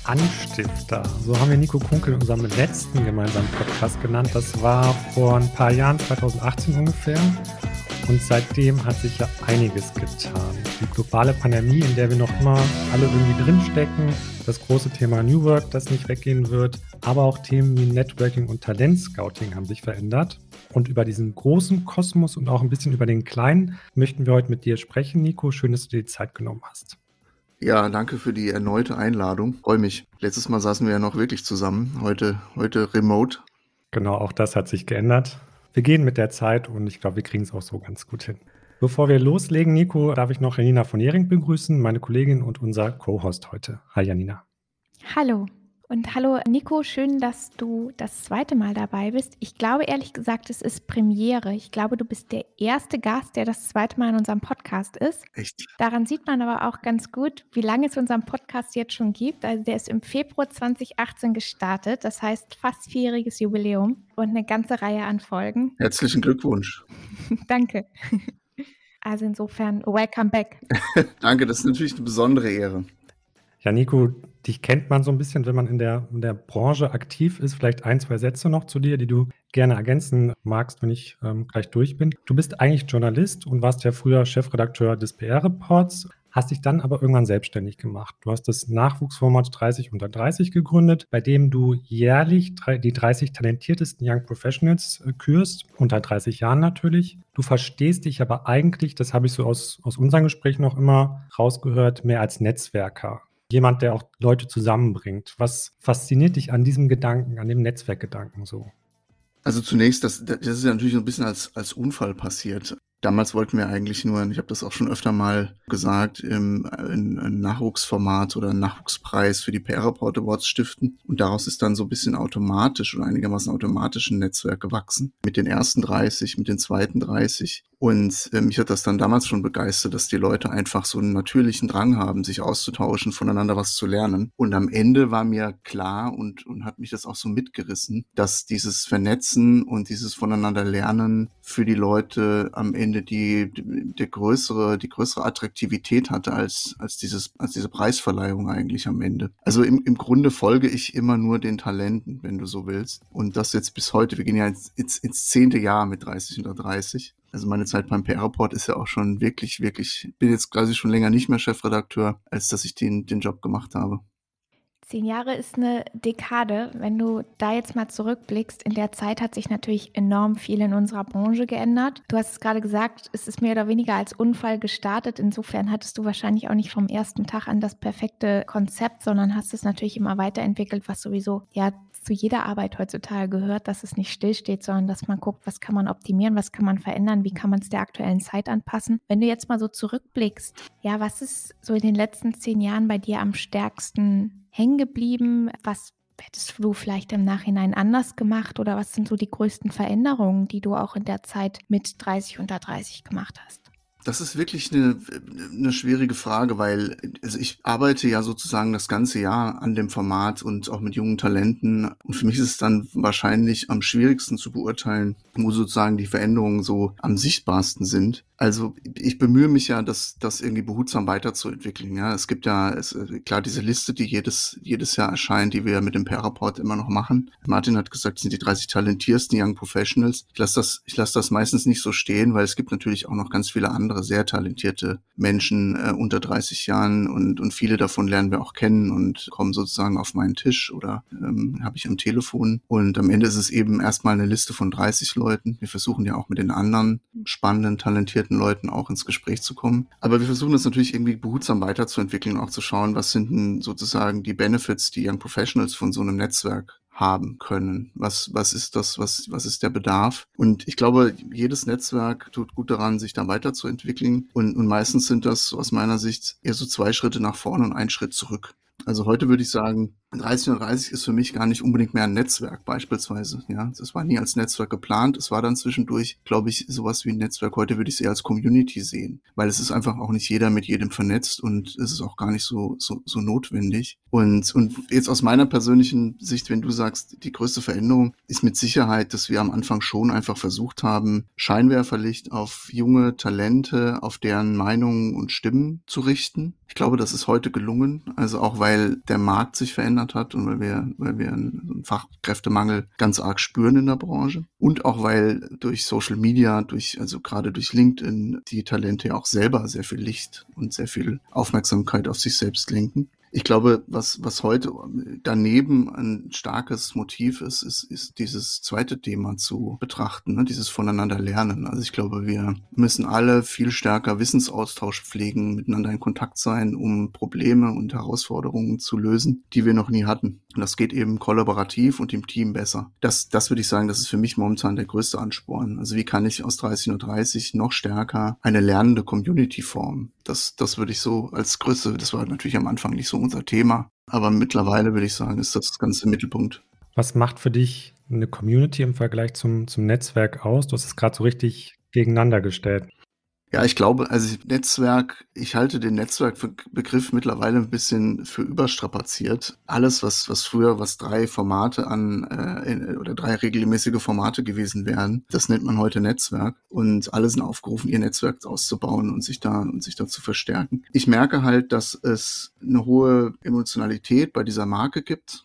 Anstifter. So haben wir Nico Kunkel in unserem letzten gemeinsamen Podcast genannt. Das war vor ein paar Jahren, 2018 ungefähr. Und seitdem hat sich ja einiges getan. Die globale Pandemie, in der wir noch immer alle irgendwie drinstecken, das große Thema New Work, das nicht weggehen wird, aber auch Themen wie Networking und Talentscouting haben sich verändert. Und über diesen großen Kosmos und auch ein bisschen über den kleinen möchten wir heute mit dir sprechen, Nico. Schön, dass du dir die Zeit genommen hast. Ja, danke für die erneute Einladung. Freue mich. Letztes Mal saßen wir ja noch wirklich zusammen, heute remote. Genau, auch das hat sich geändert. Wir gehen mit der Zeit und ich glaube, wir kriegen es auch so ganz gut hin. Bevor wir loslegen, Nico, darf ich noch Janina von Jering begrüßen, meine Kollegin und unser Co-Host heute. Hi Janina. Hallo. Und hallo Nico, schön, dass du das zweite Mal dabei bist. Ich glaube ehrlich gesagt, es ist Premiere. Ich glaube, du bist der erste Gast, der das zweite Mal in unserem Podcast ist. Echt? Daran sieht man aber auch ganz gut, wie lange es unseren Podcast jetzt schon gibt. Also der ist im Februar 2018 gestartet. Das heißt fast 4-jähriges Jubiläum und eine ganze Reihe an Folgen. Herzlichen Glückwunsch. Danke. Also insofern, welcome back. Danke, das ist natürlich eine besondere Ehre. Ja, Nico, dich kennt man so ein bisschen, wenn man in der Branche aktiv ist. Vielleicht 1, 2 Sätze noch zu dir, die du gerne ergänzen magst, wenn ich gleich durch bin. Du bist eigentlich Journalist und warst ja früher Chefredakteur des PR-Reports, hast dich dann aber irgendwann selbstständig gemacht. Du hast das Nachwuchsformat 30 unter 30 gegründet, bei dem du jährlich die 30 talentiertesten Young Professionals kürst, unter 30 Jahren natürlich. Du verstehst dich aber eigentlich, das habe ich so aus unseren Gesprächen noch immer rausgehört, mehr als Netzwerker. Jemand, der auch Leute zusammenbringt. Was fasziniert dich an diesem Gedanken, an dem Netzwerkgedanken so? Also zunächst, das ist ja natürlich so ein bisschen als Unfall passiert. Damals wollten wir eigentlich nur, ich habe das auch schon öfter mal gesagt, ein Nachwuchsformat oder einen Nachwuchspreis für die PR Report Awards stiften. Und daraus ist dann so ein bisschen automatisch oder einigermaßen automatisch ein Netzwerk gewachsen. Mit den ersten 30, mit den zweiten 30. Und mich hat das dann damals schon begeistert, dass die Leute einfach so einen natürlichen Drang haben, sich auszutauschen, voneinander was zu lernen. Und am Ende war mir klar und hat mich das auch so mitgerissen, dass dieses Vernetzen und dieses voneinander Lernen für die Leute am Ende die größere Attraktivität hatte als diese Preisverleihung eigentlich am Ende. Also im Grunde folge ich immer nur den Talenten, wenn du so willst. Und das jetzt bis heute. Wir gehen ja ins 10. Jahr mit 30 unter 30. Also meine Zeit beim PR-Report ist ja auch schon wirklich, bin jetzt quasi schon länger nicht mehr Chefredakteur, als dass ich den Job gemacht habe. 10 Jahre ist eine Dekade. Wenn du da jetzt mal zurückblickst, in der Zeit hat sich natürlich enorm viel in unserer Branche geändert. Du hast es gerade gesagt, es ist mehr oder weniger als Unfall gestartet. Insofern hattest du wahrscheinlich auch nicht vom ersten Tag an das perfekte Konzept, sondern hast es natürlich immer weiterentwickelt, was sowieso ja zu jeder Arbeit heutzutage gehört, dass es nicht stillsteht, sondern dass man guckt, was kann man optimieren, was kann man verändern, wie kann man es der aktuellen Zeit anpassen. Wenn du jetzt mal so zurückblickst, ja, was ist so in den letzten 10 Jahren bei dir am stärksten hängen geblieben? Was hättest du vielleicht im Nachhinein anders gemacht oder was sind so die größten Veränderungen, die du auch in der Zeit mit 30 unter 30 gemacht hast? Das ist wirklich eine schwierige Frage, weil also ich arbeite ja sozusagen das ganze Jahr an dem Format und auch mit jungen Talenten. Und für mich ist es dann wahrscheinlich am schwierigsten zu beurteilen, wo sozusagen die Veränderungen so am sichtbarsten sind. Also ich bemühe mich ja, das irgendwie behutsam weiterzuentwickeln. Ja, es gibt ja klar diese Liste, die jedes Jahr erscheint, die wir ja mit dem PR-Report immer noch machen. Martin hat gesagt, das sind die 30 talentiertesten Young Professionals. Ich lasse das meistens nicht so stehen, weil es gibt natürlich auch noch ganz viele andere sehr talentierte Menschen unter 30 Jahren und viele davon lernen wir auch kennen und kommen sozusagen auf meinen Tisch oder habe ich am Telefon. Und am Ende ist es eben erstmal eine Liste von 30 Leuten. Wir versuchen ja auch mit den anderen spannenden, talentierten Leuten auch ins Gespräch zu kommen. Aber wir versuchen das natürlich irgendwie behutsam weiterzuentwickeln, auch zu schauen, was sind denn sozusagen die Benefits, die Young Professionals von so einem Netzwerk haben können. Was ist das, was ist der Bedarf? Und ich glaube, jedes Netzwerk tut gut daran, sich da weiterzuentwickeln. Und meistens sind das aus meiner Sicht eher so 2 Schritte nach vorne und 1 Schritt zurück. Also heute würde ich sagen, 30 und 30 ist für mich gar nicht unbedingt mehr ein Netzwerk beispielsweise. Ja, das war nie als Netzwerk geplant. Es war dann zwischendurch, glaube ich, sowas wie ein Netzwerk. Heute würde ich es eher als Community sehen, weil es ist einfach auch nicht jeder mit jedem vernetzt und es ist auch gar nicht so notwendig. Und jetzt aus meiner persönlichen Sicht, wenn du sagst, die größte Veränderung ist mit Sicherheit, dass wir am Anfang schon einfach versucht haben, Scheinwerferlicht auf junge Talente, auf deren Meinungen und Stimmen zu richten. Ich glaube, das ist heute gelungen, also auch weil der Markt sich verändert hat und weil wir einen Fachkräftemangel ganz arg spüren in der Branche und auch weil durch Social Media, also gerade durch LinkedIn, die Talente ja auch selber sehr viel Licht und sehr viel Aufmerksamkeit auf sich selbst lenken. Ich glaube, was heute daneben ein starkes Motiv ist dieses zweite Thema zu betrachten, ne? Dieses voneinander lernen. Also ich glaube, wir müssen alle viel stärker Wissensaustausch pflegen, miteinander in Kontakt sein, um Probleme und Herausforderungen zu lösen, die wir noch nie hatten. Und das geht eben kollaborativ und im Team besser. Das würde ich sagen, das ist für mich momentan der größte Ansporn. Also wie kann ich aus 30 noch stärker eine lernende Community formen? Das würde ich so als größte, das war natürlich am Anfang nicht so unser Thema, aber mittlerweile würde ich sagen, ist das Ganze im Mittelpunkt. Was macht für dich eine Community im Vergleich zum Netzwerk aus? Du hast es gerade so richtig gegeneinander gestellt. Ja, ich glaube, also ich halte den Netzwerkbegriff mittlerweile ein bisschen für überstrapaziert. Alles, was früher, was 3 Formate oder 3 regelmäßige Formate gewesen wären, das nennt man heute Netzwerk. Und alle sind aufgerufen, ihr Netzwerk auszubauen und sich da zu verstärken. Ich merke halt, dass es eine hohe Emotionalität bei dieser Marke gibt,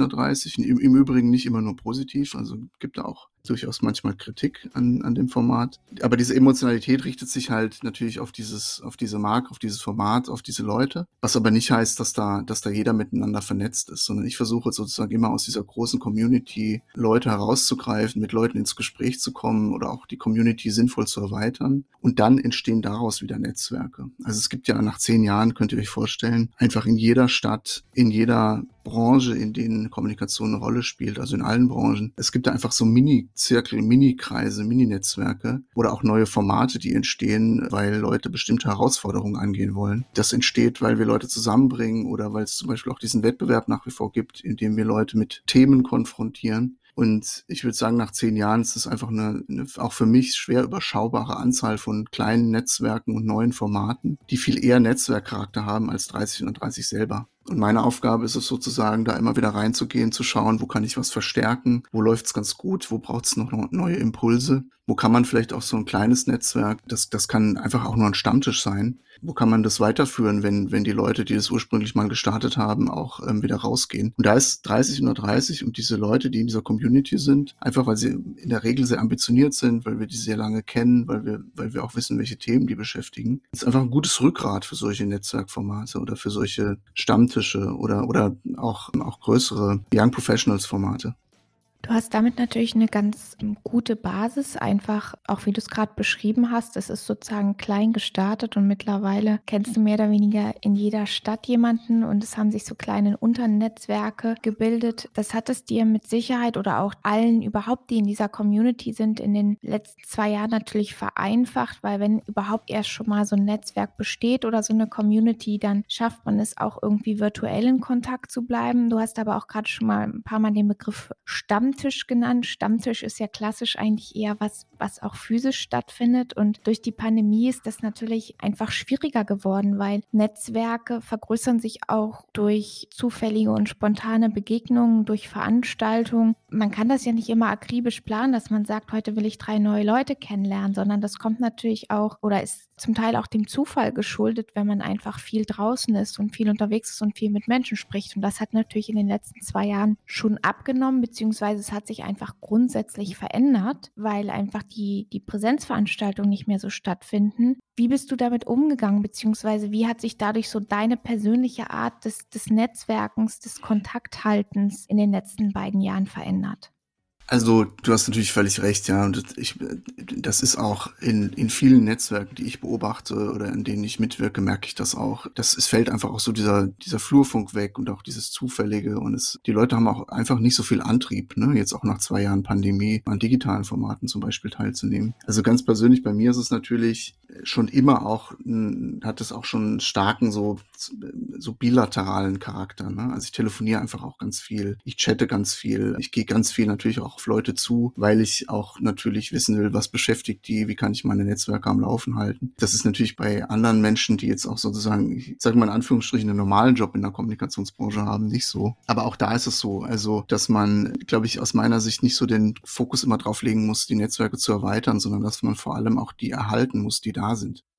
30 Im Übrigen nicht immer nur positiv, also gibt da auch durchaus manchmal Kritik an dem Format. Aber diese Emotionalität richtet sich halt natürlich auf diese Marke, auf dieses Format, auf diese Leute. Was aber nicht heißt, dass da jeder miteinander vernetzt ist, sondern ich versuche sozusagen immer aus dieser großen Community Leute herauszugreifen, mit Leuten ins Gespräch zu kommen oder auch die Community sinnvoll zu erweitern. Und dann entstehen daraus wieder Netzwerke. Also es gibt ja nach 10 Jahren, könnt ihr euch vorstellen, einfach in jeder Stadt, in jeder Branche, in denen Kommunikation eine Rolle spielt, also in allen Branchen. Es gibt da einfach so Mini-Zirkel, Mini-Kreise, Mini-Netzwerke oder auch neue Formate, die entstehen, weil Leute bestimmte Herausforderungen angehen wollen. Das entsteht, weil wir Leute zusammenbringen oder weil es zum Beispiel auch diesen Wettbewerb nach wie vor gibt, in dem wir Leute mit Themen konfrontieren. Und ich würde sagen, nach 10 Jahren ist es einfach eine auch für mich schwer überschaubare Anzahl von kleinen Netzwerken und neuen Formaten, die viel eher Netzwerkcharakter haben als 30 selber. Und meine Aufgabe ist es sozusagen, da immer wieder reinzugehen, zu schauen, wo kann ich was verstärken, wo läuft's ganz gut, wo braucht's noch neue Impulse, wo kann man vielleicht auch so ein kleines Netzwerk, das kann einfach auch nur ein Stammtisch sein, wo kann man das weiterführen, wenn die Leute, die das ursprünglich mal gestartet haben, auch wieder rausgehen. Und da ist 30 und diese Leute, die in dieser Community sind, einfach weil sie in der Regel sehr ambitioniert sind, weil wir die sehr lange kennen, weil wir auch wissen, welche Themen die beschäftigen, ist einfach ein gutes Rückgrat für solche Netzwerkformate oder für solche Stammtische oder auch größere Young Professionals Formate. Du hast damit natürlich eine ganz gute Basis, einfach auch wie du es gerade beschrieben hast. Es ist sozusagen klein gestartet und mittlerweile kennst du mehr oder weniger in jeder Stadt jemanden und es haben sich so kleine Unternetzwerke gebildet. Das hat es dir mit Sicherheit oder auch allen überhaupt, die in dieser Community sind, in den letzten 2 Jahren natürlich vereinfacht, weil wenn überhaupt erst schon mal so ein Netzwerk besteht oder so eine Community, dann schafft man es auch irgendwie virtuell in Kontakt zu bleiben. Du hast aber auch gerade schon mal ein paar Mal den Begriff Stammtisch genannt. Stammtisch ist ja klassisch eigentlich eher was auch physisch stattfindet und durch die Pandemie ist das natürlich einfach schwieriger geworden, weil Netzwerke vergrößern sich auch durch zufällige und spontane Begegnungen, durch Veranstaltungen. Man kann das ja nicht immer akribisch planen, dass man sagt, heute will ich 3 neue Leute kennenlernen, sondern das kommt natürlich auch oder ist zum Teil auch dem Zufall geschuldet, wenn man einfach viel draußen ist und viel unterwegs ist und viel mit Menschen spricht. Und das hat natürlich in den letzten 2 Jahren schon abgenommen, beziehungsweise es hat sich einfach grundsätzlich verändert, weil einfach die Präsenzveranstaltungen nicht mehr so stattfinden. Wie bist du damit umgegangen, beziehungsweise wie hat sich dadurch so deine persönliche Art des Netzwerkens, des Kontakthaltens in den letzten beiden Jahren verändert? Also du hast natürlich völlig recht, ja. Und das ist auch in vielen Netzwerken, die ich beobachte oder in denen ich mitwirke, merke ich das auch. Es fällt einfach auch so dieser Flurfunk weg und auch dieses Zufällige. Und die Leute haben auch einfach nicht so viel Antrieb, ne, jetzt auch nach 2 Jahren Pandemie an digitalen Formaten zum Beispiel teilzunehmen. Also ganz persönlich bei mir ist es natürlich schon immer auch, hat es auch schon einen starken so bilateralen Charakter, ne? Also ich telefoniere einfach auch ganz viel, ich chatte ganz viel, ich gehe ganz viel natürlich auch auf Leute zu, weil ich auch natürlich wissen will, was beschäftigt die, wie kann ich meine Netzwerke am Laufen halten. Das ist natürlich bei anderen Menschen, die jetzt auch sozusagen, ich sage mal in Anführungsstrichen, einen normalen Job in der Kommunikationsbranche haben, nicht so. Aber auch da ist es so, also dass man, glaube ich, aus meiner Sicht nicht so den Fokus immer drauf legen muss, die Netzwerke zu erweitern, sondern dass man vor allem auch die erhalten muss, die da sind.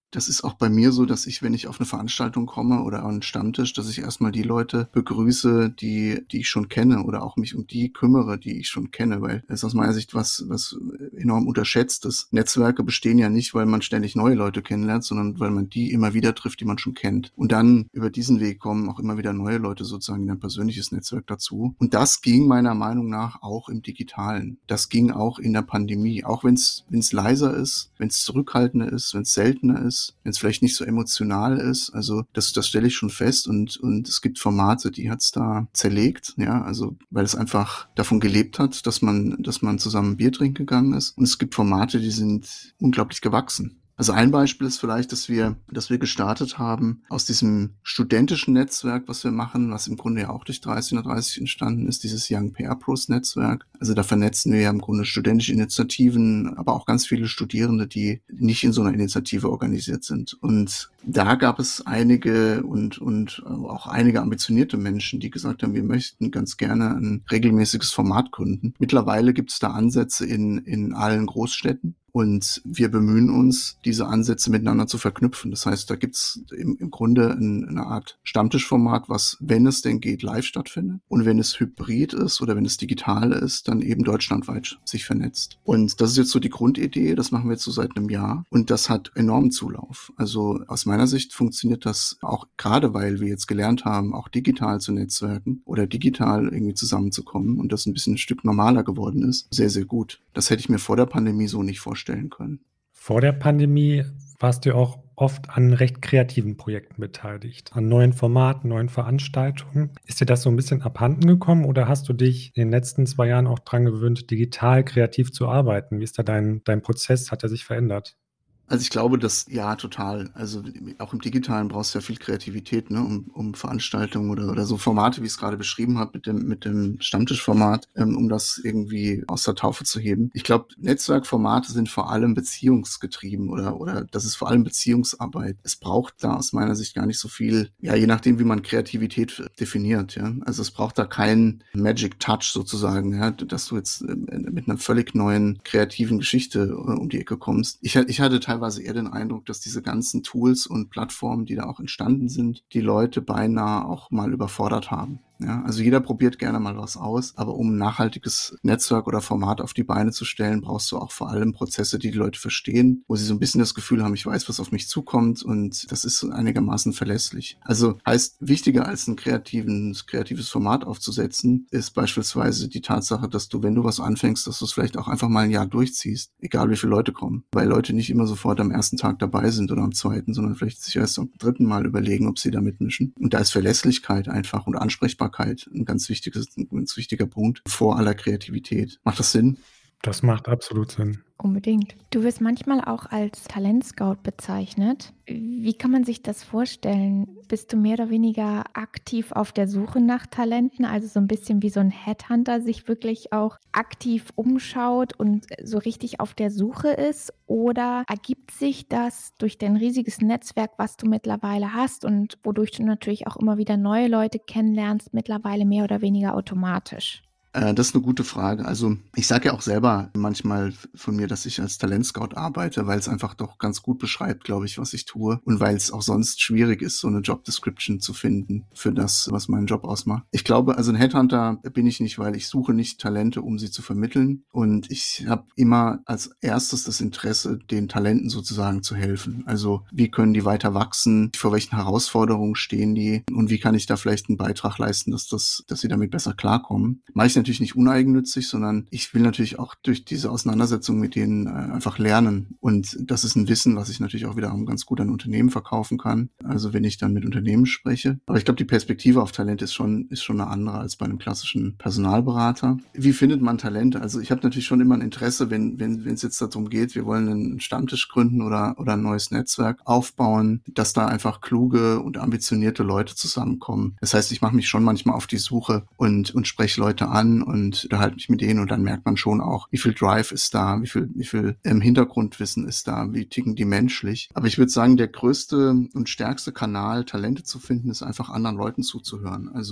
Das ist auch bei mir so, dass ich, wenn ich auf eine Veranstaltung komme oder an einen Stammtisch, dass ich erstmal die Leute begrüße, die ich schon kenne oder auch mich um die kümmere, die ich schon kenne, weil das ist aus meiner Sicht was enorm unterschätztes. Netzwerke bestehen ja nicht, weil man ständig neue Leute kennenlernt, sondern weil man die immer wieder trifft, die man schon kennt. Und dann über diesen Weg kommen auch immer wieder neue Leute sozusagen in ein persönliches Netzwerk dazu. Und das ging meiner Meinung nach auch im Digitalen. Das ging auch in der Pandemie, auch wenn es leiser ist, wenn es zurückhaltender ist, wenn es seltener ist, wenn es vielleicht nicht so emotional ist. Also das stelle ich schon fest und es gibt Formate, die hat's da zerlegt, ja, also weil es einfach davon gelebt hat, dass man zusammen Bier trinken gegangen ist. Und es gibt Formate, die sind unglaublich gewachsen. Also ein Beispiel ist vielleicht, dass wir gestartet haben aus diesem studentischen Netzwerk, was wir machen, was im Grunde ja auch durch 30 entstanden ist, dieses Young PR Pros Netzwerk. Also da vernetzen wir ja im Grunde studentische Initiativen, aber auch ganz viele Studierende, die nicht in so einer Initiative organisiert sind. Und da gab es einige und auch einige ambitionierte Menschen, die gesagt haben, wir möchten ganz gerne ein regelmäßiges Format gründen. Mittlerweile gibt es da Ansätze in allen Großstädten. Und wir bemühen uns, diese Ansätze miteinander zu verknüpfen. Das heißt, da gibt's im Grunde eine Art Stammtischformat, was, wenn es denn geht, live stattfindet. Und wenn es hybrid ist oder wenn es digital ist, dann eben deutschlandweit sich vernetzt. Und das ist jetzt so die Grundidee. Das machen wir jetzt so seit einem Jahr. Und das hat enormen Zulauf. Also aus meiner Sicht funktioniert das auch gerade, weil wir jetzt gelernt haben, auch digital zu netzwerken oder digital irgendwie zusammenzukommen und das ein bisschen ein Stück normaler geworden ist. Sehr, sehr gut. Das hätte ich mir vor der Pandemie so nicht vorstellen können. Vor der Pandemie warst du auch oft an recht kreativen Projekten beteiligt, an neuen Formaten, neuen Veranstaltungen. Ist dir das so ein bisschen abhanden gekommen oder hast du dich in den letzten 2 Jahren auch dran gewöhnt, digital kreativ zu arbeiten? Wie ist da dein Prozess? Hat er sich verändert? Also ich glaube, ja, total. Also auch im Digitalen brauchst du ja viel Kreativität, ne, um Veranstaltungen oder so Formate, wie ich es gerade beschrieben habe, mit dem Stammtischformat, um das irgendwie aus der Taufe zu heben. Ich glaube, Netzwerkformate sind vor allem beziehungsgetrieben oder das ist vor allem Beziehungsarbeit. Es braucht da aus meiner Sicht gar nicht so viel, ja, je nachdem, wie man Kreativität definiert, ja. Also es braucht da keinen Magic Touch sozusagen, ja, dass du jetzt mit einer völlig neuen kreativen Geschichte um die Ecke kommst. Ich hatte teilweise eher den Eindruck, dass diese ganzen Tools und Plattformen, die da auch entstanden sind, die Leute beinahe auch mal überfordert haben. Ja, also jeder probiert gerne mal was aus, aber um ein nachhaltiges Netzwerk oder Format auf die Beine zu stellen, brauchst du auch vor allem Prozesse, die Leute verstehen, wo sie so ein bisschen das Gefühl haben, ich weiß, was auf mich zukommt und das ist einigermaßen verlässlich. Also heißt, wichtiger als ein kreatives Format aufzusetzen, ist beispielsweise die Tatsache, dass du, wenn du was anfängst, dass du es vielleicht auch einfach mal ein Jahr durchziehst, egal wie viele Leute kommen, weil Leute nicht immer sofort am ersten Tag dabei sind oder am zweiten, sondern vielleicht sich erst am dritten Mal überlegen, ob sie da mitmischen. Und da ist Verlässlichkeit einfach und Ansprechbarkeit ein ganz wichtiger Punkt vor aller Kreativität. Macht das Sinn? Das macht absolut Sinn. Unbedingt. Du wirst manchmal auch als Talentscout bezeichnet. Wie kann man sich das vorstellen? Bist du mehr oder weniger aktiv auf der Suche nach Talenten, also so ein bisschen wie so ein Headhunter sich wirklich auch aktiv umschaut und so richtig auf der Suche ist? Oder ergibt sich das durch dein riesiges Netzwerk, was du mittlerweile hast und wodurch du natürlich auch immer wieder neue Leute kennenlernst, mittlerweile mehr oder weniger automatisch? Das ist eine gute Frage. Also ich sage ja auch selber manchmal von mir, dass ich als Talentscout arbeite, weil es einfach doch ganz gut beschreibt, glaube ich, was ich tue und weil es auch sonst schwierig ist, so eine Job Description zu finden für das, was meinen Job ausmacht. Ich glaube, also ein Headhunter bin ich nicht, weil ich suche nicht Talente, um sie zu vermitteln und ich habe immer als erstes das Interesse, den Talenten sozusagen zu helfen. Also wie können die weiter wachsen, vor welchen Herausforderungen stehen die und wie kann ich da vielleicht einen Beitrag leisten, dass sie damit besser klarkommen. Meist natürlich nicht uneigennützig, sondern ich will natürlich auch durch diese Auseinandersetzung mit denen einfach lernen. Und das ist ein Wissen, was ich natürlich auch wiederum ganz gut an Unternehmen verkaufen kann. Also wenn ich dann mit Unternehmen spreche. Aber ich glaube, die Perspektive auf Talent ist schon eine andere als bei einem klassischen Personalberater. Wie findet man Talente? Also ich habe natürlich schon immer ein Interesse, wenn es jetzt darum geht, wir wollen einen Stammtisch gründen oder ein neues Netzwerk aufbauen, dass da einfach kluge und ambitionierte Leute zusammenkommen. Das heißt, ich mache mich schon manchmal auf die Suche und spreche Leute an und unterhalte mich mit denen und dann merkt man schon auch, wie viel Drive ist da, wie viel Hintergrundwissen ist da, wie ticken die menschlich. Aber ich würde sagen, der größte und stärkste Kanal, Talente zu finden, ist einfach anderen Leuten zuzuhören. Also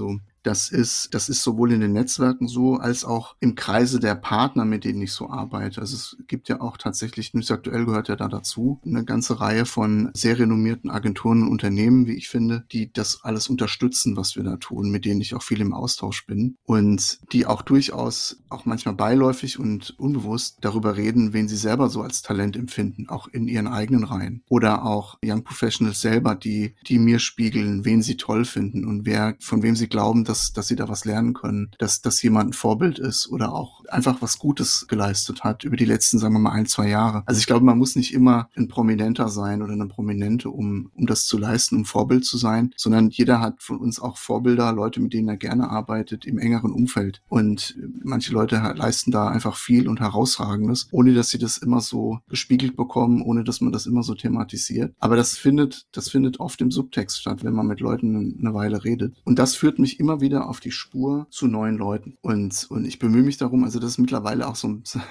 Das ist sowohl in den Netzwerken so, als auch im Kreise der Partner, mit denen ich so arbeite. Also es gibt ja auch tatsächlich, News Aktuell gehört ja da dazu, eine ganze Reihe von sehr renommierten Agenturen und Unternehmen, wie ich finde, die das alles unterstützen, was wir da tun, mit denen ich auch viel im Austausch bin und die auch durchaus auch manchmal beiläufig und unbewusst darüber reden, wen sie selber so als Talent empfinden, auch in ihren eigenen Reihen. Oder auch Young Professionals selber, die mir spiegeln, wen sie toll finden und von wem sie glauben, dass sie da was lernen können, dass jemand ein Vorbild ist oder auch einfach was Gutes geleistet hat über die letzten, sagen wir mal, 1-2 Jahre. Also ich glaube, man muss nicht immer ein Prominenter sein oder eine Prominente, um das zu leisten, um Vorbild zu sein, sondern jeder hat von uns auch Vorbilder, Leute, mit denen er gerne arbeitet, im engeren Umfeld. Und manche Leute leisten da einfach viel und Herausragendes, ohne dass sie das immer so gespiegelt bekommen, ohne dass man das immer so thematisiert. Aber das findet oft im Subtext statt, wenn man mit Leuten eine Weile redet. Und das führt mich immer wieder auf die Spur zu neuen Leuten. Und ich bemühe mich darum, also das ist mittlerweile auch so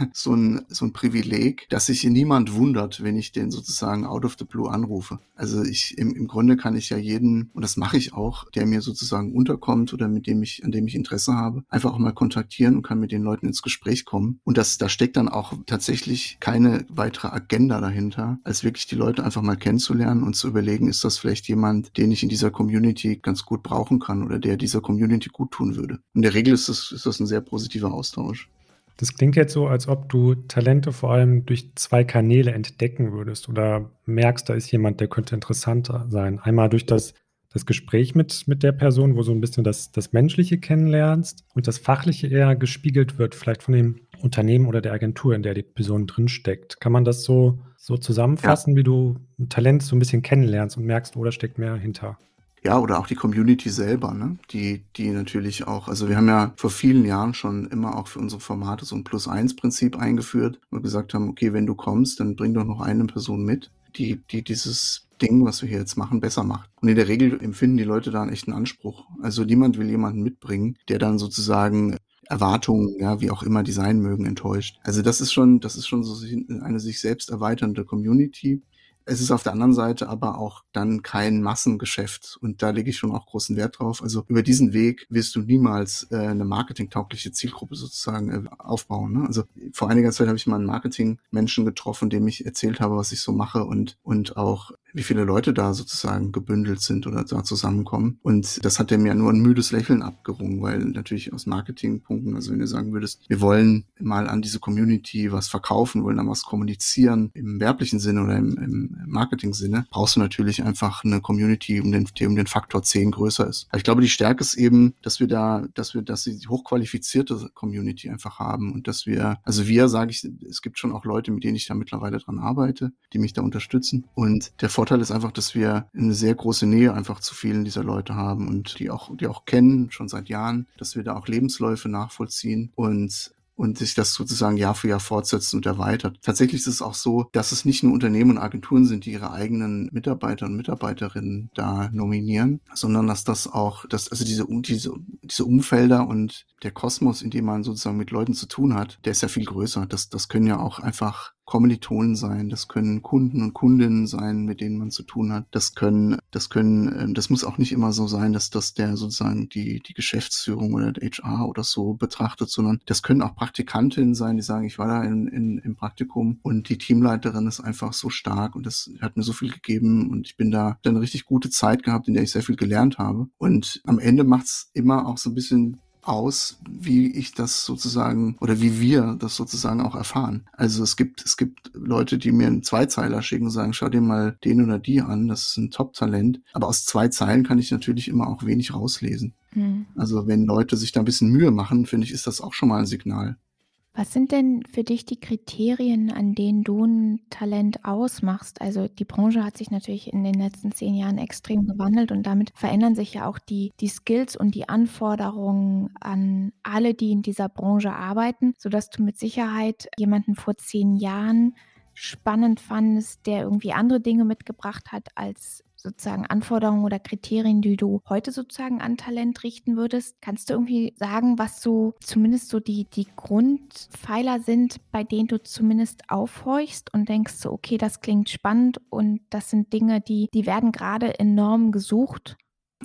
ein Privileg, dass sich niemand wundert, wenn ich den sozusagen out of the blue anrufe. Also im Grunde kann ich ja jeden, und das mache ich auch, der mir sozusagen unterkommt oder an dem ich Interesse habe, einfach auch mal kontaktieren und kann mit den Leuten ins Gespräch kommen. Und da steckt dann auch tatsächlich keine weitere Agenda dahinter, als wirklich die Leute einfach mal kennenzulernen und zu überlegen, ist das vielleicht jemand, den ich in dieser Community ganz gut brauchen kann oder der dieser Community gut tun würde. In der Regel ist das ein sehr positiver Austausch. Das klingt jetzt so, als ob du Talente vor allem durch 2 Kanäle entdecken würdest oder merkst, da ist jemand, der könnte interessanter sein. Einmal durch das Gespräch mit der Person, wo so ein bisschen das Menschliche kennenlernst und das Fachliche eher gespiegelt wird, vielleicht von dem Unternehmen oder der Agentur, in der die Person drinsteckt. Kann man das so zusammenfassen, wie du ein Talent so ein bisschen kennenlernst und merkst, da steckt mehr hinter? Ja, oder auch die Community selber, ne? Die natürlich auch, also wir haben ja vor vielen Jahren schon immer auch für unsere Formate so ein Plus-1-Prinzip eingeführt, wo wir gesagt haben, okay, wenn du kommst, dann bring doch noch eine Person mit, die dieses Ding, was wir hier jetzt machen, besser macht. Und in der Regel empfinden die Leute da einen echten Anspruch. Also niemand will jemanden mitbringen, der dann sozusagen Erwartungen, ja, wie auch immer die sein mögen, enttäuscht. Also das ist schon so eine sich selbst erweiternde Community. Es ist auf der anderen Seite aber auch dann kein Massengeschäft und da lege ich schon auch großen Wert drauf. Also über diesen Weg wirst du niemals eine marketingtaugliche Zielgruppe sozusagen aufbauen. Ne? Also vor einiger Zeit habe ich mal einen Marketingmenschen getroffen, dem ich erzählt habe, was ich so mache und auch wie viele Leute da sozusagen gebündelt sind oder da zusammenkommen. Und das hat er mir nur ein müdes Lächeln abgerungen, weil natürlich aus Marketingpunkten, also wenn du sagen würdest, wir wollen mal an diese Community was verkaufen, wollen dann was kommunizieren im werblichen Sinne oder im Marketing-Sinne, brauchst du natürlich einfach eine Community, die um den Faktor 10 größer ist. Aber ich glaube, die Stärke ist eben, dass wir die hochqualifizierte Community einfach haben und dass sage ich, es gibt schon auch Leute, mit denen ich da mittlerweile dran arbeite, die mich da unterstützen. Und der Vorteil ist einfach, dass wir eine sehr große Nähe einfach zu vielen dieser Leute haben und die auch kennen, schon seit Jahren, dass wir da auch Lebensläufe nachvollziehen und sich das sozusagen Jahr für Jahr fortsetzt und erweitert. Tatsächlich ist es auch so, dass es nicht nur Unternehmen und Agenturen sind, die ihre eigenen Mitarbeiter und Mitarbeiterinnen da nominieren, sondern dass das auch, diese Umfelder und der Kosmos, in dem man sozusagen mit Leuten zu tun hat, der ist ja viel größer. Das können ja auch einfach Kommilitonen sein, das können Kunden und Kundinnen sein, mit denen man zu tun hat. Das muss auch nicht immer so sein, dass das der sozusagen die Geschäftsführung oder der HR oder so betrachtet, sondern das können auch Praktikantinnen sein, die sagen, ich war da im Praktikum und die Teamleiterin ist einfach so stark und das hat mir so viel gegeben und ich bin da eine richtig gute Zeit gehabt, in der ich sehr viel gelernt habe. Und am Ende macht's immer auch so ein bisschen aus, wie ich das sozusagen oder wie wir das sozusagen auch erfahren. Also es gibt Leute, die mir einen Zweizeiler schicken und sagen, schau dir mal den oder die an, das ist ein Top-Talent. Aber aus 2 Zeilen kann ich natürlich immer auch wenig rauslesen. Also wenn Leute sich da ein bisschen Mühe machen, finde ich, ist das auch schon mal ein Signal. Was sind denn für dich die Kriterien, an denen du ein Talent ausmachst? Also die Branche hat sich natürlich in den letzten 10 Jahren extrem gewandelt und damit verändern sich ja auch die Skills und die Anforderungen an alle, die in dieser Branche arbeiten, sodass du mit Sicherheit jemanden vor 10 Jahren spannend fandest, der irgendwie andere Dinge mitgebracht hat als sozusagen Anforderungen oder Kriterien, die du heute sozusagen an Talent richten würdest. Kannst du irgendwie sagen, was so zumindest so die Grundpfeiler sind, bei denen du zumindest aufhorchst und denkst so, okay, das klingt spannend und das sind Dinge, die werden gerade enorm gesucht?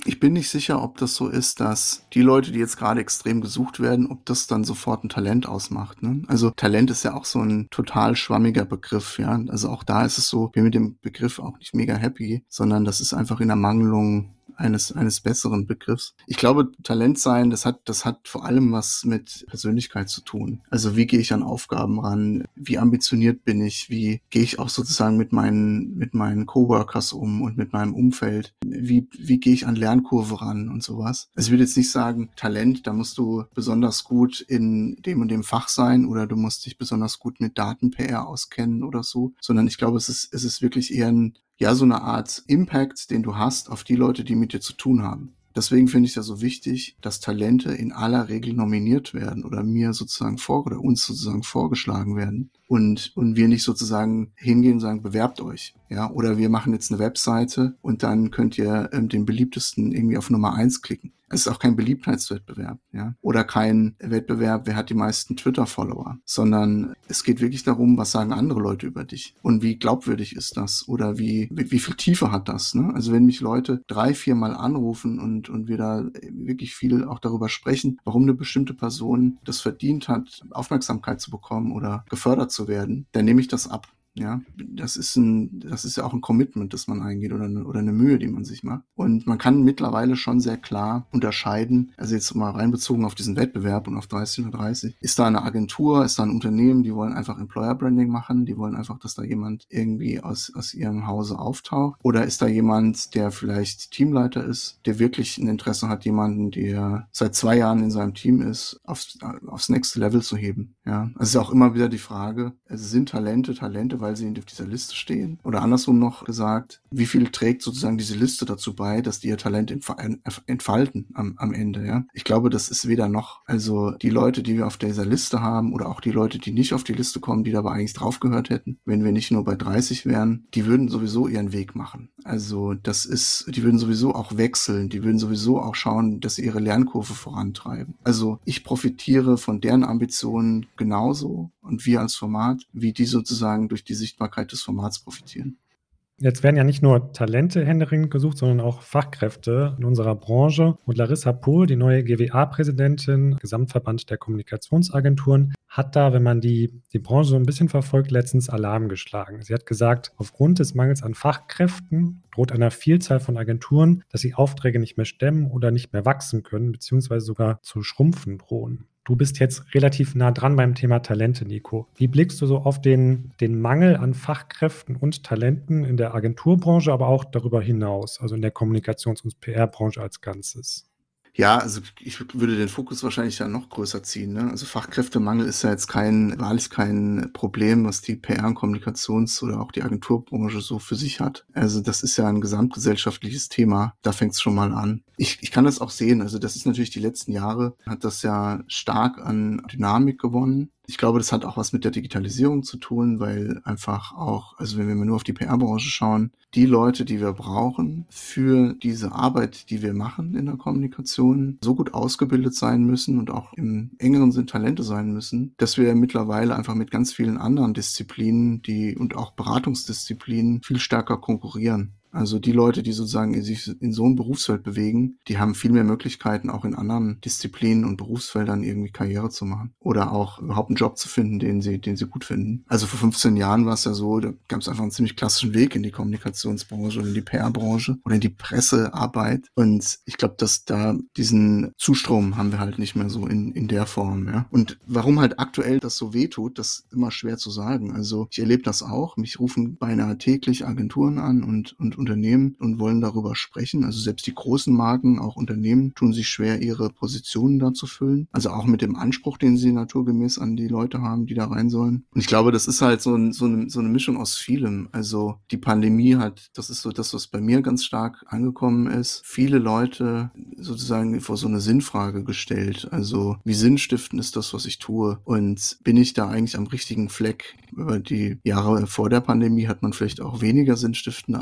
Ich bin nicht sicher, ob das so ist, dass die Leute, die jetzt gerade extrem gesucht werden, ob das dann sofort ein Talent ausmacht. Ne? Also Talent ist ja auch so ein total schwammiger Begriff. Ja, also auch da ist es so, ich bin mit dem Begriff auch nicht mega happy, sondern das ist einfach in Ermangelung eines besseren Begriffs. Ich glaube, Talent sein, das hat vor allem was mit Persönlichkeit zu tun. Also wie gehe ich an Aufgaben ran? Wie ambitioniert bin ich? Wie gehe ich auch sozusagen mit meinen Coworkers um und mit meinem Umfeld? Wie gehe ich an Lernkurve ran und sowas? Also ich würde jetzt nicht sagen, Talent, da musst du besonders gut in dem und dem Fach sein oder du musst dich besonders gut mit Daten-PR auskennen oder so, sondern ich glaube, es ist wirklich eher so eine Art Impact, den du hast auf die Leute, die mit dir zu tun haben. Deswegen finde ich es ja so wichtig, dass Talente in aller Regel nominiert werden oder mir sozusagen oder uns sozusagen vorgeschlagen werden und wir nicht sozusagen hingehen und sagen, bewerbt euch. Ja, oder wir machen jetzt eine Webseite und dann könnt ihr den beliebtesten irgendwie auf Nummer 1 klicken. Es ist auch kein Beliebtheitswettbewerb, ja, oder kein Wettbewerb, wer hat die meisten Twitter-Follower, sondern es geht wirklich darum, was sagen andere Leute über dich und wie glaubwürdig ist das oder wie viel Tiefe hat das, ne? Also wenn mich Leute 3-4 Mal anrufen und wir da wirklich viel auch darüber sprechen, warum eine bestimmte Person das verdient hat, Aufmerksamkeit zu bekommen oder gefördert zu werden, dann nehme ich das ab. Ja, das ist ja auch ein Commitment, das man eingeht oder eine Mühe, die man sich macht. Und man kann mittlerweile schon sehr klar unterscheiden, also jetzt mal reinbezogen auf diesen Wettbewerb und auf 30 ist da eine Agentur, ist da ein Unternehmen, die wollen einfach Employer Branding machen, die wollen einfach, dass da jemand irgendwie aus ihrem Hause auftaucht, oder ist da jemand, der vielleicht Teamleiter ist, der wirklich ein Interesse hat, jemanden, der seit 2 Jahren in seinem Team ist, aufs nächste Level zu heben. Ja, also ist ja auch immer wieder die Frage, also sind Talente, weil sie auf dieser Liste stehen? Oder andersrum noch gesagt, wie viel trägt sozusagen diese Liste dazu bei, dass die ihr Talent entfalten am Ende? Ja, ich glaube, das ist weder noch. Also die Leute, die wir auf dieser Liste haben oder auch die Leute, die nicht auf die Liste kommen, die dabei eigentlich drauf gehört hätten, wenn wir nicht nur bei 30 wären, die würden sowieso ihren Weg machen. Also die würden sowieso auch wechseln, die würden sowieso auch schauen, dass sie ihre Lernkurve vorantreiben. Also ich profitiere von deren Ambitionen genauso und wir als Format, wie die sozusagen durch die Sichtbarkeit des Formats profitieren. Jetzt werden ja nicht nur Talente händeringend gesucht, sondern auch Fachkräfte in unserer Branche. Und Larissa Pohl, die neue GWA-Präsidentin, Gesamtverband der Kommunikationsagenturen, hat da, wenn man die Branche so ein bisschen verfolgt, letztens Alarm geschlagen. Sie hat gesagt, aufgrund des Mangels an Fachkräften droht einer Vielzahl von Agenturen, dass sie Aufträge nicht mehr stemmen oder nicht mehr wachsen können, beziehungsweise sogar zu schrumpfen drohen. Du bist jetzt relativ nah dran beim Thema Talente, Nico. Wie blickst du so auf den Mangel an Fachkräften und Talenten in der Agenturbranche, aber auch darüber hinaus, also in der Kommunikations- und PR-Branche als Ganzes? Ja, also ich würde den Fokus wahrscheinlich ja noch größer ziehen. Ne? Also Fachkräftemangel ist ja jetzt wahrlich kein Problem, was die PR- und Kommunikations- oder auch die Agenturbranche so für sich hat. Also das ist ja ein gesamtgesellschaftliches Thema. Da fängt es schon mal an. Ich kann das auch sehen. Also das ist natürlich die letzten Jahre, hat das ja stark an Dynamik gewonnen. Ich glaube, das hat auch was mit der Digitalisierung zu tun, weil einfach auch, also wenn wir nur auf die PR-Branche schauen, die Leute, die wir brauchen für diese Arbeit, die wir machen in der Kommunikation, so gut ausgebildet sein müssen und auch im engeren Sinn Talente sein müssen, dass wir mittlerweile einfach mit ganz vielen anderen Disziplinen und auch Beratungsdisziplinen viel stärker konkurrieren. Also die Leute, die sozusagen sich in so einem Berufsfeld bewegen, die haben viel mehr Möglichkeiten, auch in anderen Disziplinen und Berufsfeldern irgendwie Karriere zu machen oder auch überhaupt einen Job zu finden, den sie gut finden. Also vor 15 Jahren war es ja so, da gab es einfach einen ziemlich klassischen Weg in die Kommunikationsbranche oder in die PR-Branche oder in die Pressearbeit. Und ich glaube, dass da diesen Zustrom haben wir halt nicht mehr so in der Form. Ja. Und warum halt aktuell das so wehtut, das ist immer schwer zu sagen. Also ich erlebe das auch. Mich rufen beinahe täglich Agenturen an und Unternehmen und wollen darüber sprechen. Also selbst die großen Marken, auch Unternehmen, tun sich schwer, ihre Positionen da zu füllen. Also auch mit dem Anspruch, den sie naturgemäß an die Leute haben, die da rein sollen. Und ich glaube, das ist halt so eine Mischung aus vielem. Also die Pandemie das ist so das, was bei mir ganz stark angekommen ist, viele Leute sozusagen vor so eine Sinnfrage gestellt. Also wie sinnstiftend ist das, was ich tue? Und bin ich da eigentlich am richtigen Fleck? Über die Jahre vor der Pandemie hat man vielleicht auch weniger sinnstiftende Arbeit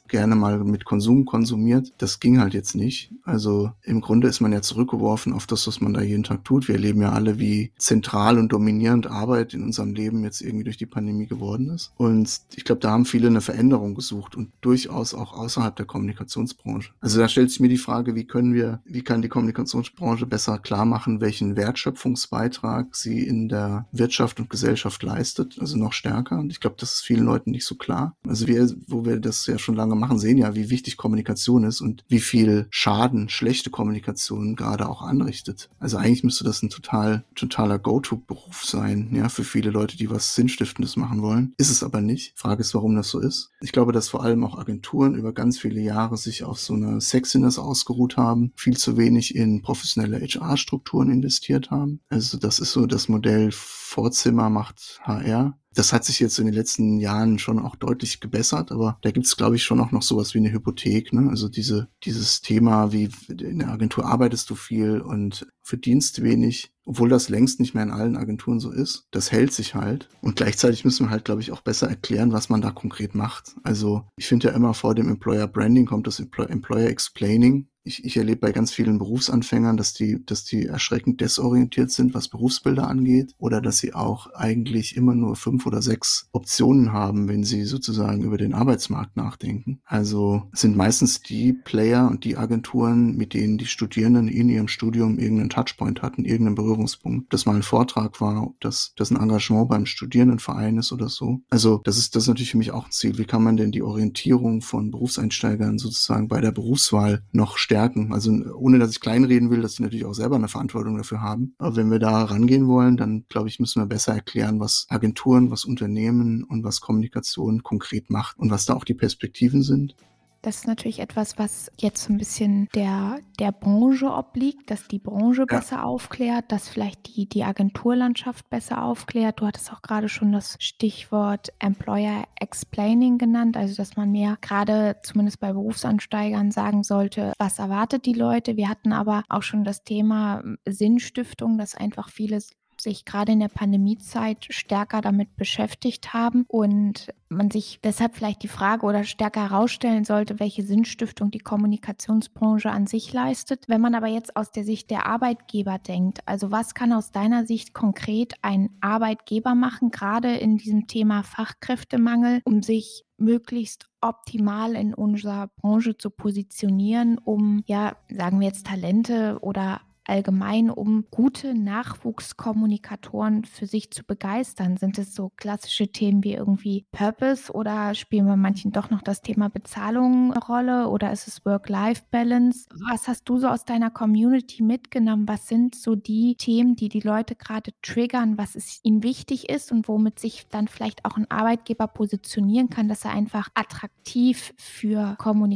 das gerne mal mit Konsum konsumiert. Das ging halt jetzt nicht. Also im Grunde ist man ja zurückgeworfen auf das, was man da jeden Tag tut. Wir erleben ja alle, wie zentral und dominierend Arbeit in unserem Leben jetzt irgendwie durch die Pandemie geworden ist. Und ich glaube, da haben viele eine Veränderung gesucht und durchaus auch außerhalb der Kommunikationsbranche. Also da stellt sich mir die Frage, wie kann die Kommunikationsbranche besser klar machen, welchen Wertschöpfungsbeitrag sie in der Wirtschaft und Gesellschaft leistet, also noch stärker. Und ich glaube, das ist vielen Leuten nicht so klar. Also wo wir das ja schon lange machen, sehen ja, wie wichtig Kommunikation ist und wie viel Schaden schlechte Kommunikation gerade auch anrichtet. Also eigentlich müsste das ein totaler Go-To-Beruf sein, ja, für viele Leute, die was Sinnstiftendes machen wollen. Ist es aber nicht. Frage ist, warum das so ist. Ich glaube, dass vor allem auch Agenturen über ganz viele Jahre sich auf so eine Sexiness ausgeruht haben, viel zu wenig in professionelle HR-Strukturen investiert haben. Also das ist so das Modell Vorzimmer macht HR. Das hat sich jetzt in den letzten Jahren schon auch deutlich gebessert, aber da gibt es, glaube ich, schon auch noch sowas wie eine Hypothek, ne? Also dieses Thema, wie in der Agentur arbeitest du viel und verdienst wenig, obwohl das längst nicht mehr in allen Agenturen so ist. Das hält sich halt. Und gleichzeitig müssen wir halt, glaube ich, auch besser erklären, was man da konkret macht. Also ich finde ja immer, vor dem Employer Branding kommt das Employer Explaining. Ich erlebe bei ganz vielen Berufsanfängern, dass die erschreckend desorientiert sind, was Berufsbilder angeht, oder dass sie auch eigentlich immer nur 5 oder 6 Optionen haben, wenn sie sozusagen über den Arbeitsmarkt nachdenken. Also es sind meistens die Player und die Agenturen, mit denen die Studierenden in ihrem Studium irgendeinen Touchpoint hatten, irgendeinen Berührungspunkt. Ob das mal ein Vortrag war, ob das ein Engagement beim Studierendenverein ist oder so. Also das ist natürlich für mich auch ein Ziel. Wie kann man denn die Orientierung von Berufseinsteigern sozusagen bei der Berufswahl noch stärken? Also ohne, dass ich kleinreden will, dass die natürlich auch selber eine Verantwortung dafür haben. Aber wenn wir da rangehen wollen, dann glaube ich, müssen wir besser erklären, was Agenturen, was Unternehmen und was Kommunikation konkret macht und was da auch die Perspektiven sind. Das ist natürlich etwas, was jetzt so ein bisschen der Branche obliegt, dass die Branche besser aufklärt, dass vielleicht die Agenturlandschaft besser aufklärt. Du hattest auch gerade schon das Stichwort Employer Explaining genannt, also dass man mehr gerade zumindest bei Berufsansteigern sagen sollte, was erwartet die Leute. Wir hatten aber auch schon das Thema Sinnstiftung, dass einfach viele sich gerade in der Pandemiezeit stärker damit beschäftigt haben und man sich deshalb vielleicht die Frage oder stärker herausstellen sollte, welche Sinnstiftung die Kommunikationsbranche an sich leistet. Wenn man aber jetzt aus der Sicht der Arbeitgeber denkt, also was kann aus deiner Sicht konkret ein Arbeitgeber machen, gerade in diesem Thema Fachkräftemangel, um sich möglichst optimal in unserer Branche zu positionieren, um, ja, sagen wir jetzt Talente oder allgemein, um gute Nachwuchskommunikatoren für sich zu begeistern? Sind es so klassische Themen wie irgendwie Purpose oder spielen bei manchen doch noch das Thema Bezahlung eine Rolle oder ist es Work-Life-Balance? Was hast du so aus deiner Community mitgenommen? Was sind so die Themen, die Leute gerade triggern, was ihnen wichtig ist und womit sich dann vielleicht auch ein Arbeitgeber positionieren kann, dass er einfach attraktiv für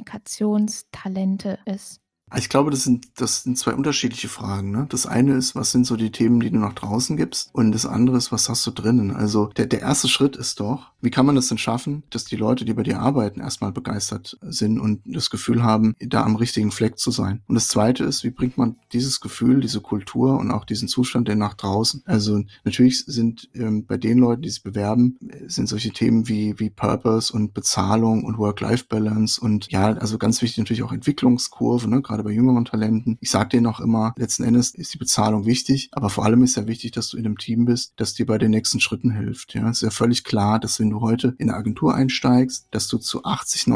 Kommunikationstalente ist? Ich glaube, das sind 2 unterschiedliche Fragen, ne? Das eine ist, was sind so die Themen, die du nach draußen gibst? Und das andere ist, was hast du drinnen? Also der erste Schritt ist doch, wie kann man das denn schaffen, dass die Leute, die bei dir arbeiten, erstmal begeistert sind und das Gefühl haben, da am richtigen Fleck zu sein? Und das zweite ist, wie bringt man dieses Gefühl, diese Kultur und auch diesen Zustand denn nach draußen? Also natürlich sind bei den Leuten, die sich bewerben, sind solche Themen wie Purpose und Bezahlung und Work-Life-Balance und ja, also ganz wichtig natürlich auch Entwicklungskurve, ne? Gerade bei jüngeren Talenten. Ich sage denen auch immer, letzten Endes ist die Bezahlung wichtig, aber vor allem ist ja wichtig, dass du in einem Team bist, das dir bei den nächsten Schritten hilft. Ja, es ist ja völlig klar, dass wenn du heute in eine Agentur einsteigst, dass du zu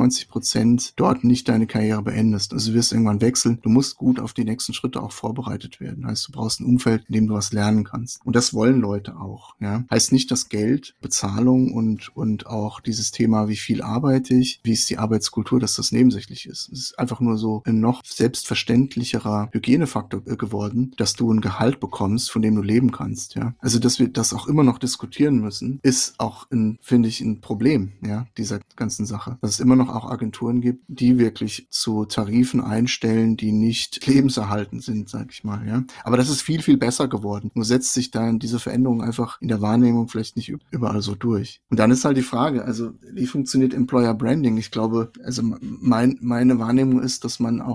80-90% dort nicht deine Karriere beendest. Also du wirst irgendwann wechseln. Du musst gut auf die nächsten Schritte auch vorbereitet werden. Heißt, du brauchst ein Umfeld, in dem du was lernen kannst. Und das wollen Leute auch. Ja, heißt nicht, dass Geld, Bezahlung und auch dieses Thema, wie viel arbeite ich, wie ist die Arbeitskultur, dass das nebensächlich ist. Es ist einfach nur so ein noch selbstverständlicherer Hygienefaktor geworden, dass du ein Gehalt bekommst, von dem du leben kannst. Ja, also dass wir das auch immer noch diskutieren müssen, ist auch finde ich, ein Problem, ja, dieser ganzen Sache. Dass es immer noch auch Agenturen gibt, die wirklich zu Tarifen einstellen, die nicht lebenserhaltend sind, sag ich mal. Ja, aber das ist viel, viel besser geworden. Nur setzt sich dann diese Veränderung einfach in der Wahrnehmung vielleicht nicht überall so durch. Und dann ist halt die Frage, also wie funktioniert Employer Branding? Ich glaube, also meine Wahrnehmung ist, dass man auch viel Mittel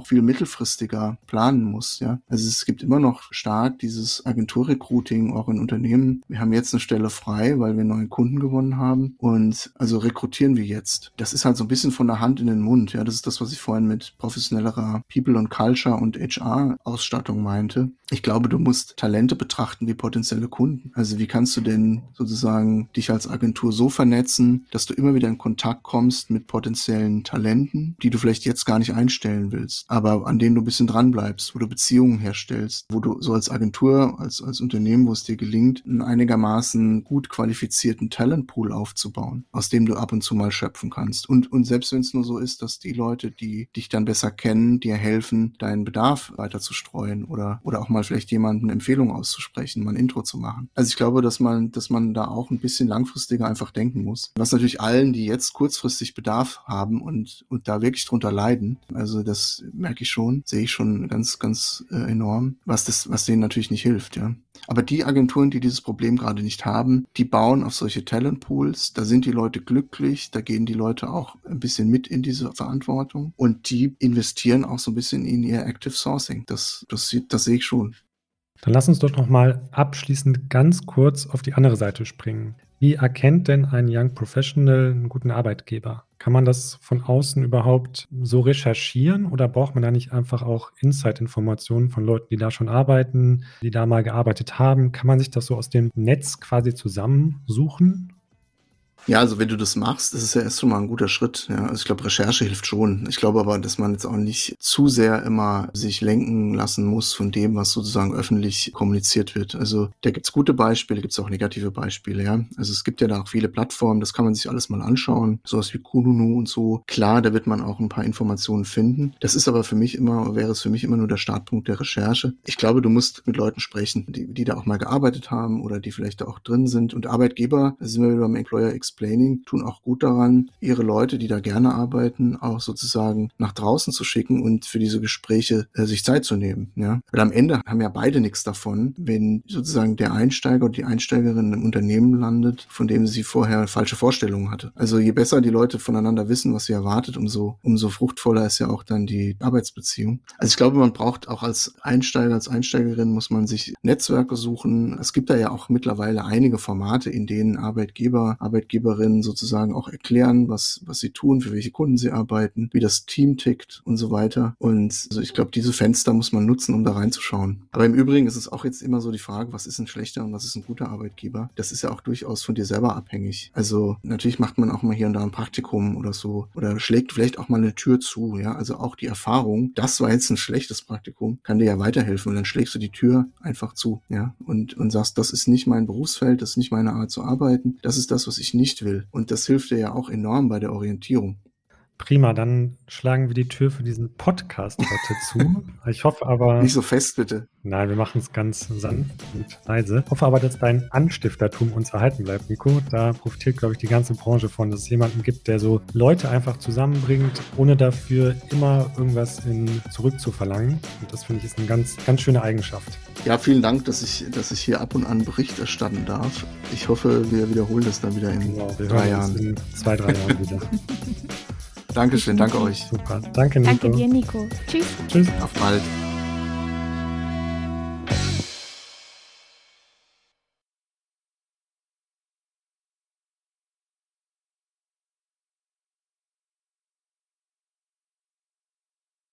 mittelfristiger planen muss, ja. Also es gibt immer noch stark dieses Agenturrecruiting auch in Unternehmen. Wir haben jetzt eine Stelle frei, weil wir einen neuen Kunden gewonnen haben und also rekrutieren wir jetzt. Das ist halt so ein bisschen von der Hand in den Mund, ja. Das ist das, was ich vorhin mit professionellerer People und Culture und HR-Ausstattung meinte. Ich glaube, du musst Talente betrachten wie potenzielle Kunden. Also wie kannst du denn sozusagen dich als Agentur so vernetzen, dass du immer wieder in Kontakt kommst mit potenziellen Talenten, die du vielleicht jetzt gar nicht einstellen willst, aber an denen du ein bisschen dran bleibst, wo du Beziehungen herstellst, wo du so als Agentur, als Unternehmen, wo es dir gelingt, einen einigermaßen gut qualifizierten Talentpool aufzubauen, aus dem du ab und zu mal schöpfen kannst. Und selbst wenn es nur so ist, dass die Leute, die dich dann besser kennen, dir helfen, deinen Bedarf weiter zu streuen oder auch mal vielleicht jemanden Empfehlung auszusprechen, mal ein Intro zu machen. Also ich glaube, dass man da auch ein bisschen langfristiger einfach denken muss. Was natürlich allen, die jetzt kurzfristig Bedarf haben und da wirklich drunter leiden, also das merke ich schon, sehe ich schon ganz, ganz enorm, was denen natürlich nicht hilft, ja. Aber die Agenturen, die dieses Problem gerade nicht haben, die bauen auf solche Talentpools, da sind die Leute glücklich, da gehen die Leute auch ein bisschen mit in diese Verantwortung und die investieren auch so ein bisschen in ihr Active Sourcing. Das sehe ich schon. Dann lass uns doch noch mal abschließend ganz kurz auf die andere Seite springen. Wie erkennt denn ein Young Professional einen guten Arbeitgeber? Kann man das von außen überhaupt so recherchieren oder braucht man da nicht einfach auch Insight-Informationen von Leuten, die da schon arbeiten, die da mal gearbeitet haben? Kann man sich das so aus dem Netz quasi zusammensuchen? Ja, also wenn du das machst, das ist ja erst schon mal ein guter Schritt. Ja, also ich glaube, Recherche hilft schon. Ich glaube aber, dass man jetzt auch nicht zu sehr immer sich lenken lassen muss von dem, was sozusagen öffentlich kommuniziert wird. Also da gibt's gute Beispiele, gibt's auch negative Beispiele. Ja, also es gibt ja da auch viele Plattformen, das kann man sich alles mal anschauen. Sowas wie Kununu und so. Klar, da wird man auch ein paar Informationen finden. Das ist aber wäre es für mich immer nur der Startpunkt der Recherche. Ich glaube, du musst mit Leuten sprechen, die da auch mal gearbeitet haben oder die vielleicht da auch drin sind. Und Arbeitgeber, da sind wir wieder beim Employer Explaining, tun auch gut daran, ihre Leute, die da gerne arbeiten, auch sozusagen nach draußen zu schicken und für diese Gespräche sich Zeit zu nehmen. Ja? Weil am Ende haben ja beide nichts davon, wenn sozusagen der Einsteiger oder die Einsteigerin im Unternehmen landet, von dem sie vorher falsche Vorstellungen hatte. Also je besser die Leute voneinander wissen, was sie erwartet, umso fruchtvoller ist ja auch dann die Arbeitsbeziehung. Also ich glaube, man braucht auch als Einsteiger, als Einsteigerin muss man sich Netzwerke suchen. Es gibt da ja auch mittlerweile einige Formate, in denen Arbeitgeberinnen sozusagen auch erklären, was sie tun, für welche Kunden sie arbeiten, wie das Team tickt und so weiter. Und also ich glaube, diese Fenster muss man nutzen, um da reinzuschauen. Aber im Übrigen ist es auch jetzt immer so die Frage, was ist ein schlechter und was ist ein guter Arbeitgeber? Das ist ja auch durchaus von dir selber abhängig. Also natürlich macht man auch mal hier und da ein Praktikum oder so oder schlägt vielleicht auch mal eine Tür zu. Ja, also auch die Erfahrung, das war jetzt ein schlechtes Praktikum, kann dir ja weiterhelfen und dann schlägst du die Tür einfach zu. Ja, und sagst, das ist nicht mein Berufsfeld, das ist nicht meine Art zu arbeiten, das ist das, was ich nicht will. Und das hilft dir ja auch enorm bei der Orientierung. Prima, dann schlagen wir die Tür für diesen Podcast heute zu. Ich hoffe aber... Nicht so fest, bitte. Nein, wir machen es ganz sanft und leise. Ich hoffe aber, dass dein Anstiftertum uns erhalten bleibt, Nico. Da profitiert, glaube ich, die ganze Branche von, dass es jemanden gibt, der so Leute einfach zusammenbringt, ohne dafür immer irgendwas zurückzuverlangen. Und das, finde ich, ist eine ganz, ganz schöne Eigenschaft. Ja, vielen Dank, dass ich hier ab und an Bericht erstatten darf. Ich hoffe, wir wiederholen das dann wieder in 3 Jahren. In 2-3 Jahren wieder. Dankeschön, danke euch. Super, danke Nico. Danke dir, Nico. Tschüss. Tschüss. Auf bald.